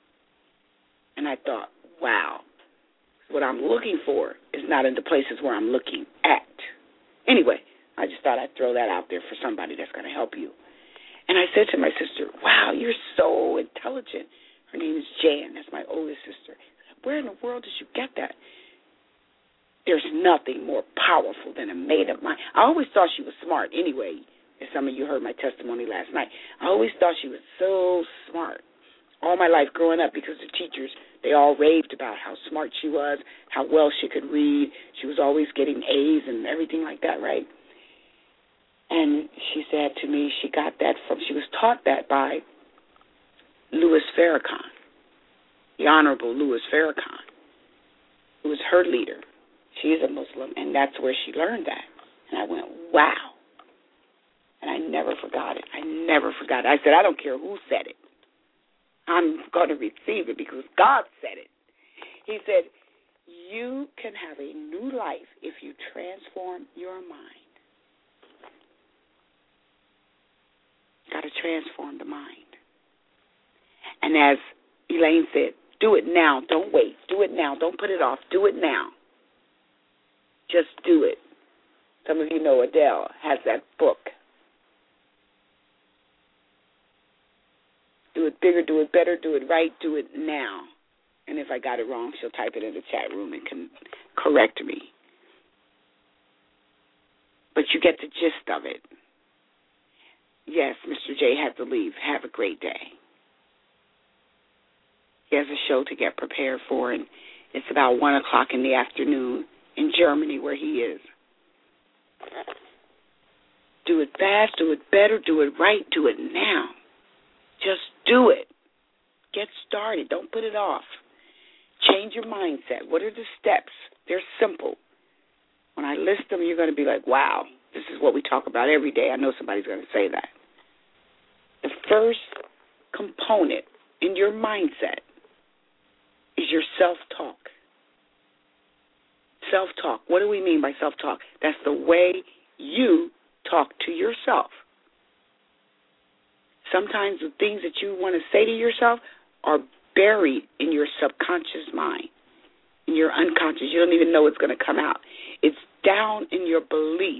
And I thought, wow, what I'm looking for is not in the places where I'm looking at. Anyway, I just thought I'd throw that out there for somebody that's going to help you. And I said to my sister, wow, you're so intelligent. Her name is Jan. That's my oldest sister. Where in the world did you get that? There's nothing more powerful than a made-up mind. I always thought she was smart anyway, as some of you heard my testimony last night. I always thought she was so smart. All my life growing up, because the teachers, they all raved about how smart she was, how well she could read. She was always getting A's and everything like that, right? And she said to me she was taught that by Louis Farrakhan, the Honorable Louis Farrakhan, who was her leader. She is a Muslim, and that's where she learned that. And I went, wow. And I never forgot it. I said, I don't care who said it. I'm going to receive it because God said it. He said, you can have a new life if you transform your mind. Got to transform the mind. And as Elaine said, do it now. Don't wait. Do it now. Don't put it off. Do it now. Just do it. Some of you know Adele has that book. Do it bigger, do it better, do it right, do it now. And if I got it wrong, she'll type it in the chat room and can correct me. But you get the gist of it. Yes, Mr. J had to leave. Have a great day. He has a show to get prepared for, and it's about 1 o'clock in the afternoon in Germany where he is. Do it fast, do it better, do it right, do it now. Just do it. Get started. Don't put it off. Change your mindset. What are the steps? They're simple. When I list them, you're going to be like, wow, this is what we talk about every day. I know somebody's going to say that. The first component in your mindset is your self-talk. Self-talk. What do we mean by self-talk? That's the way you talk to yourself. Sometimes the things that you want to say to yourself are buried in your subconscious mind, in your unconscious. You don't even know it's going to come out. It's down in your beliefs.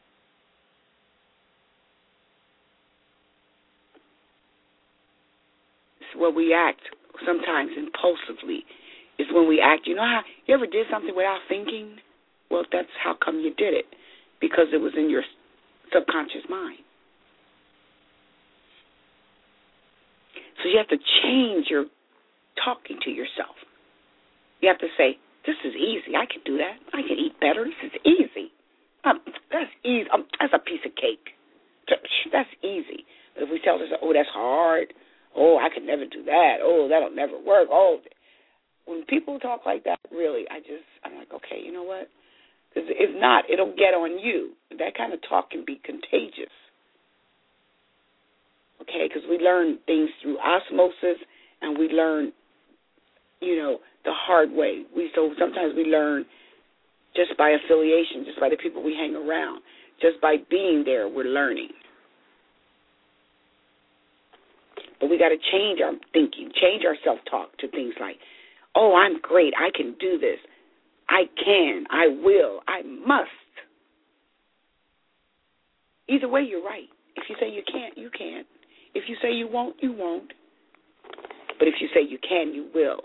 It's where we act sometimes impulsively. Is when we act. You know how you ever did something without thinking? Well, that's how come you did it, because it was in your subconscious mind. So you have to change your talking to yourself. You have to say, this is easy. I can do that. I can eat better. This is easy. That's easy. That's a piece of cake. That's easy. But if we tell ourselves, oh, that's hard. Oh, I could never do that. Oh, that'll never work. Oh, when people talk like that, really, I'm like, okay, you know what? Because if not, it'll get on you. That kind of talk can be contagious. Okay, because we learn things through osmosis, and we learn, the hard way. So sometimes we learn just by affiliation, just by the people we hang around. Just by being there, we're learning. But we got to change our thinking, change our self-talk to things like, oh, I'm great, I can do this, I can, I will, I must. Either way, you're right. If you say you can't, you can't. If you say you won't, you won't. But if you say you can, you will.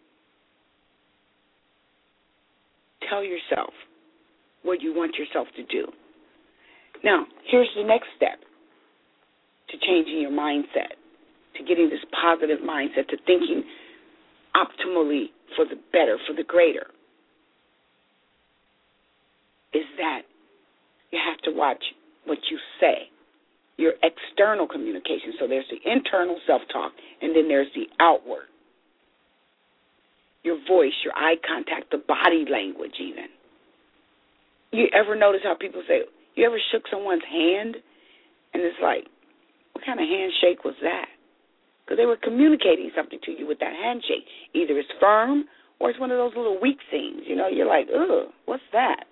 Tell yourself what you want yourself to do. Now, here's the next step to changing your mindset, to getting this positive mindset, to thinking optimally for the better, for the greater, is that you have to watch what you say, your external communication. So there's the internal self-talk, and then there's the outward. Your voice, your eye contact, the body language even. You ever notice how people say, you ever shook someone's hand, and it's like, what kind of handshake was that? Because they were communicating something to you with that handshake. Either it's firm or it's one of those little weak things. You know, you're like, ugh, what's that?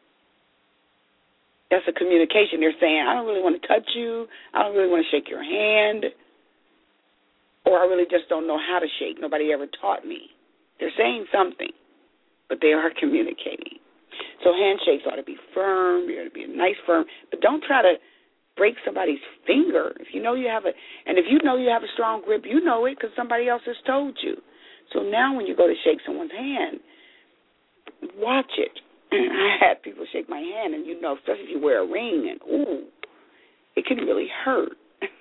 That's a communication. They're saying, I don't really want to touch you. I don't really want to shake your hand. Or I really just don't know how to shake. Nobody ever taught me. They're saying something, but they are communicating. So handshakes ought to be firm. You ought to be a nice firm. But don't try to break somebody's finger. If you know you have a strong grip, you know it because somebody else has told you. So now when you go to shake someone's hand, watch it. I had people shake my hand, and you know, especially if you wear a ring, and ooh, it can really hurt.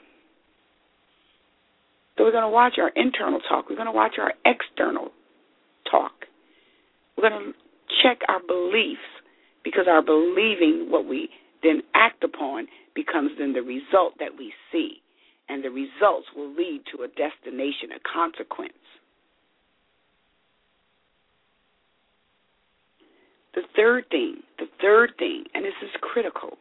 So we're going to watch our internal talk. We're going to watch our external talk. We're going to check our beliefs, because our believing what we then act upon becomes then the result that we see, and the results will lead to a destination, a consequence. The third thing, and this is critical,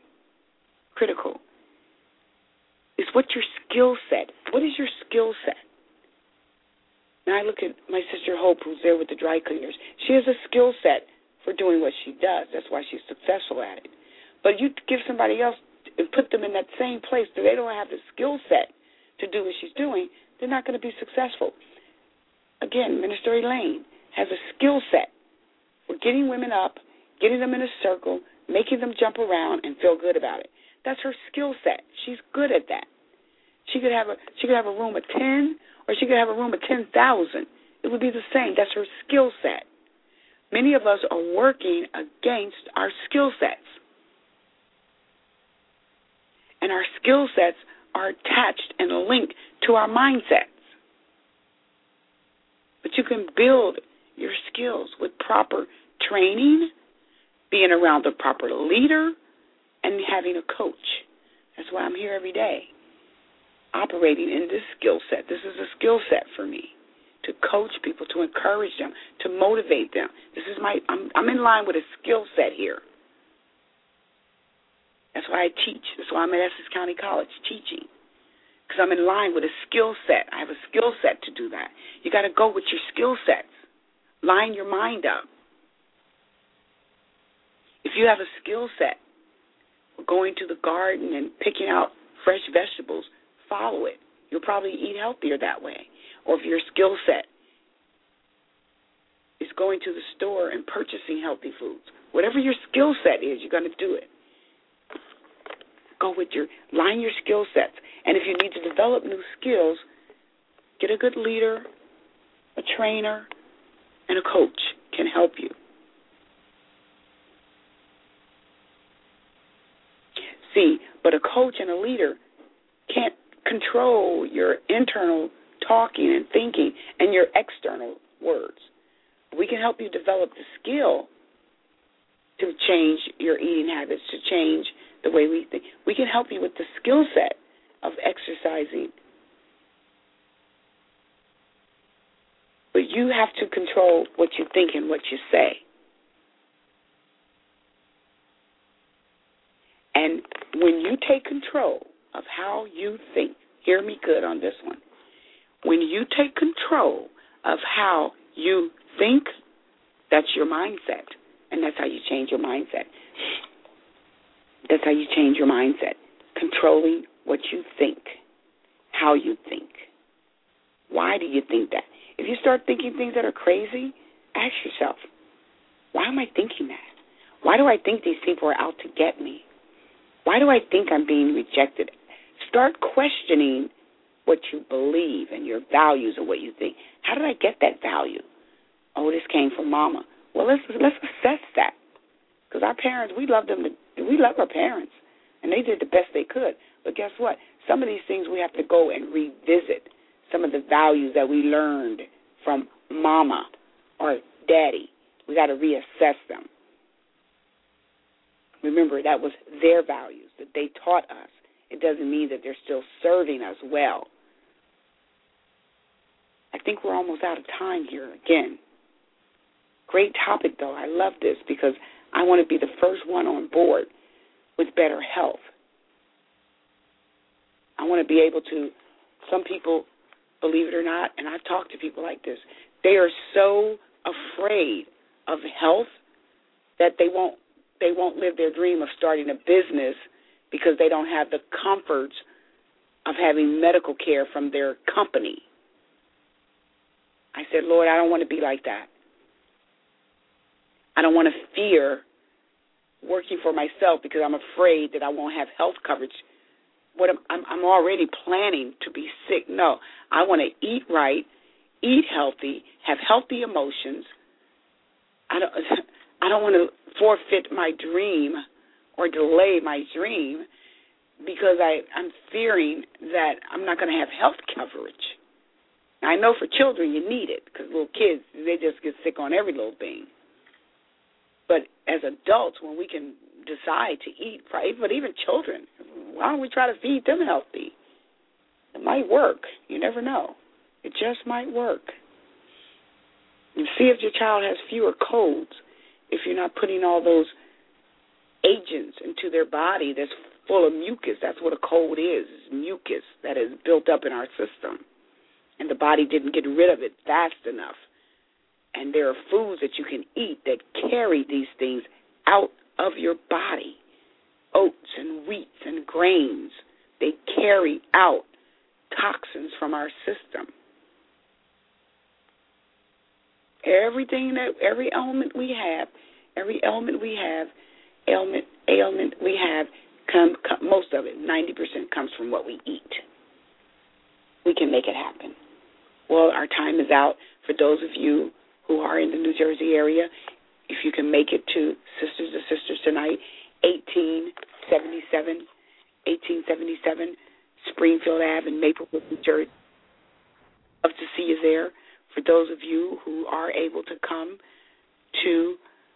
is what your skill set. What is your skill set? Now I look at my sister Hope, who's there with the dry cleaners. She has a skill set for doing what she does. That's why she's successful at it. But you give somebody else and put them in that same place that they don't have the skill set to do what she's doing, they're not going to be successful. Again, Minister Elaine has a skill set for getting women up, getting them in a circle, making them jump around and feel good about it. That's her skill set. She's good at that. She could have a room of 10, or she could have a room of 10,000. It would be the same. That's her skill set. Many of us are working against our skill sets. And our skill sets are attached and linked to our mindsets. But you can build your skills with proper training, being around the proper leader, and having a coach. That's why I'm here every day, operating in this skill set. This is a skill set for me, to coach people, to encourage them, to motivate them. I'm in line with a skill set here. That's why I teach. That's why I'm at Essex County College teaching, because I'm in line with a skill set. I have a skill set to do that. You got to go with your skill sets. Line your mind up. If you have a skill set for going to the garden and picking out fresh vegetables, follow it. You'll probably eat healthier that way. Or if your skill set is going to the store and purchasing healthy foods, whatever your skill set is, you're going to do it. Line your skill sets. And if you need to develop new skills, get a good leader, a trainer, and a coach can help you. See, but a coach and a leader can't control your internal talking and thinking and your external words. We can help you develop the skill to change your eating habits, to change the way we think. We can help you with the skill set of exercising. But you have to control what you think and what you say. And when you take control of how you think, hear me good on this one, when you take control of how you think, that's your mindset. And that's how you change your mindset. That's how you change your mindset. Controlling what you think, how you think. Why do you think that? If you start thinking things that are crazy, ask yourself, why am I thinking that? Why do I think these people are out to get me? Why do I think I'm being rejected? Start questioning what you believe and your values and what you think. How did I get that value? Oh, this came from Mama. Well, let's assess that, because our parents, we love our parents, and they did the best they could. But guess what? Some of these things we have to go and revisit. Some of the values that we learned from Mama or Daddy, we got to reassess them. Remember, that was their values that they taught us. It doesn't mean that they're still serving us well. I think we're almost out of time here again. Great topic, though. I love this because I want to be the first one on board with better health. I want to be able to, some people, believe it or not, and I've talked to people like this, they are so afraid of health that they won't live their dream of starting a business because they don't have the comforts of having medical care from their company. I said, Lord, I don't want to be like that. I don't want to fear working for myself because I'm afraid that I won't have health coverage. I'm already planning to be sick. No, I want to eat right, eat healthy, have healthy emotions. I don't want to forfeit my dream or delay my dream because I'm fearing that I'm not going to have health coverage. Now, I know for children you need it because little kids, they just get sick on every little thing. But as adults, when we can decide to eat, but even children, why don't we try to feed them healthy? It might work. You never know. It just might work. And see if your child has fewer colds, if you're not putting all those agents into their body that's full of mucus. That's what a cold is mucus that is built up in our system. And the body didn't get rid of it fast enough. And there are foods that you can eat that carry these things out of your body. Oats and wheats and grains, they carry out toxins from our system. Every ailment we have, most of it, 90% comes from what we eat. We can make it happen. Well, our time is out. For those of you who are in the New Jersey area, if you can make it to Sisters of Sisters tonight, 1877 Springfield Ave in Maplewood, New Jersey. Love to see you there. For those of you who are able to come to,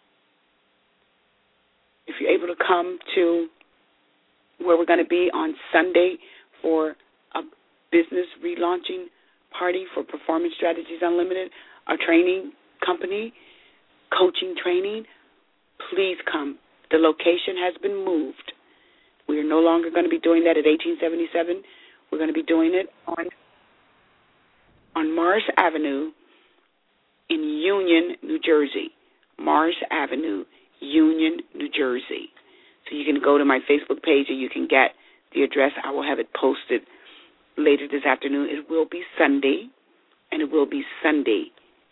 if you're able to come to where we're going to be on Sunday for a business relaunching party for Performance Strategies Unlimited, a training company, coaching training, please come. The location has been moved. We are no longer going to be doing that at 1877. We're going to be doing it on Mars Avenue in Union, New Jersey. Mars Avenue, Union, New Jersey. So you can go to my Facebook page and you can get the address. I will have it posted later this afternoon. It will be Sunday, and it will be Sunday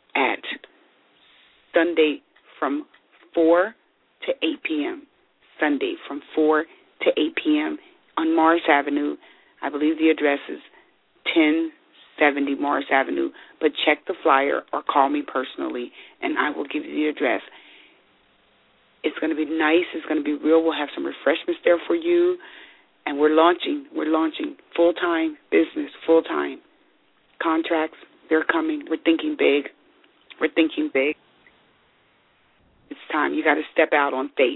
from 4 to 8 p.m. Sunday from 4 to 8 p.m. on Mars Avenue. I believe the address is 1070 Mars Avenue, but check the flyer or call me personally, and I will give you the address. It's going to be nice. It's going to be real. We'll have some refreshments there for you, and we're launching full-time business, full-time contracts. They're coming. We're thinking big. It's time. You got to step out on faith.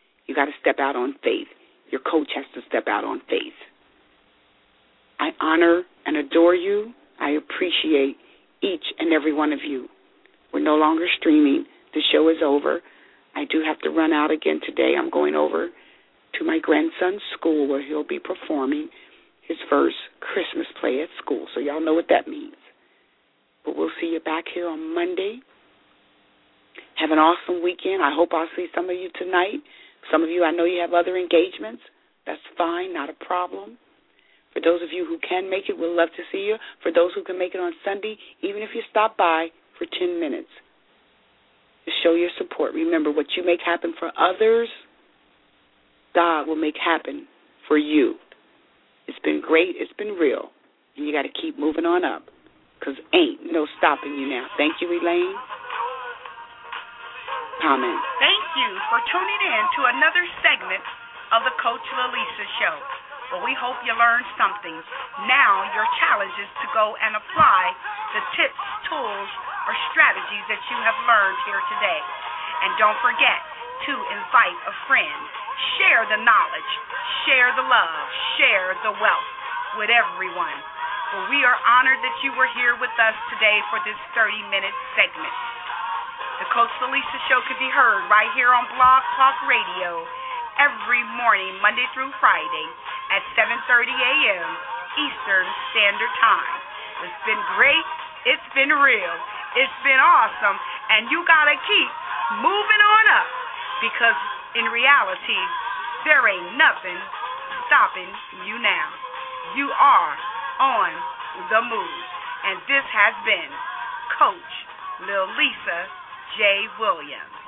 Your coach has to step out on faith. I honor and adore you. I appreciate each and every one of you. We're no longer streaming. The show is over. I do have to run out again today. I'm going over to my grandson's school where he'll be performing his first Christmas play at school. So y'all know what that means. But we'll see you back here on Monday. Have an awesome weekend. I hope I'll see some of you tonight. Some of you, I know you have other engagements. That's fine, not a problem. For those of you who can make it, we'll love to see you. For those who can make it on Sunday, even if you stop by for 10 minutes, to show your support. Remember, what you make happen for others, God will make happen for you. It's been great. It's been real. And you got to keep moving on up, because ain't no stopping you now. Thank you, Elaine. Comment. Thank you for tuning in to another segment of the Coach Lilisa Show. Well, we hope you learned something. Now your challenge is to go and apply the tips, tools, or strategies that you have learned here today. And don't forget to invite a friend. Share the knowledge, share the love, share the wealth with everyone. Well, we are honored that you were here with us today for this 30-minute segment. The Coach Lilisa Show can be heard right here on Blog Talk Radio every morning, Monday through Friday at 7:30 a.m. Eastern Standard Time. It's been great. It's been real. It's been awesome. And you got to keep moving on up, because in reality, there ain't nothing stopping you now. You are on the move. And this has been Coach Lilisa J. Williams.